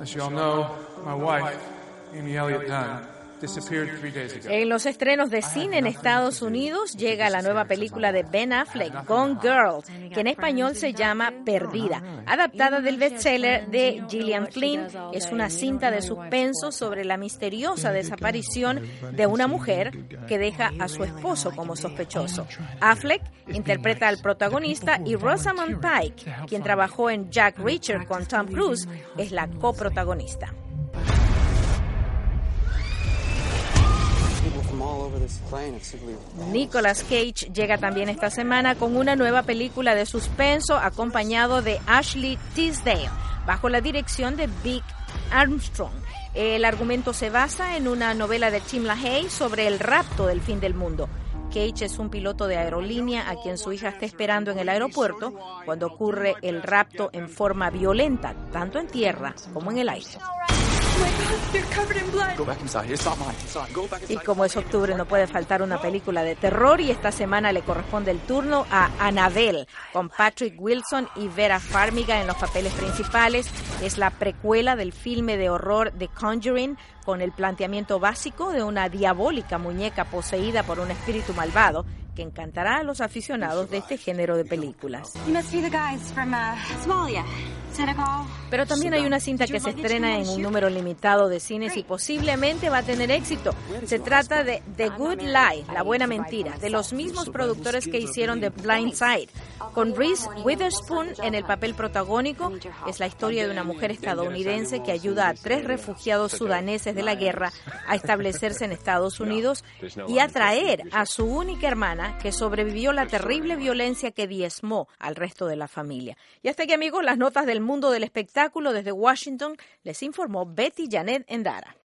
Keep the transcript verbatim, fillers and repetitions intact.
As you all know, my wife, Amy Elliott Dunn, en los estrenos de cine en Estados Unidos llega la nueva película de Ben Affleck, Gone Girl, que en español se llama Perdida, adaptada del bestseller de Gillian Flynn. Es una cinta de suspenso sobre la misteriosa desaparición de una mujer que deja a su esposo como sospechoso. Affleck interpreta al protagonista y Rosamund Pike, quien trabajó en Jack Reacher con Tom Cruise, es la coprotagonista. Nicolas Cage llega también esta semana con una nueva película de suspenso acompañado de Ashley Tisdale, bajo la dirección de Vic Armstrong. El argumento se basa en una novela de Tim LaHaye sobre el rapto del fin del mundo. Cage es un piloto de aerolínea a quien su hija está esperando en el aeropuerto cuando ocurre el rapto en forma violenta, tanto en tierra como en el aire. Y como es octubre, no puede faltar una película de terror, y esta semana le corresponde el turno a Annabelle, con Patrick Wilson y Vera Farmiga en los papeles principales. Es la precuela del filme de horror The Conjuring, con el planteamiento básico de una diabólica muñeca poseída por un espíritu malvado que encantará a los aficionados de este género de películas. Pero también hay una cinta que se estrena en un número limitado de cines y posiblemente va a tener éxito. Se trata de The Good Lie, La Buena Mentira, de los mismos productores que hicieron The Blind Side. Con Reese Witherspoon en el papel protagónico, es la historia de una mujer estadounidense que ayuda a tres refugiados sudaneses de la guerra a establecerse en Estados Unidos y a traer a su única hermana que sobrevivió la terrible violencia que diezmó al resto de la familia. Y hasta aquí, amigos, las notas del mundo del espectáculo. Desde Washington les informó Betty Janet Endara.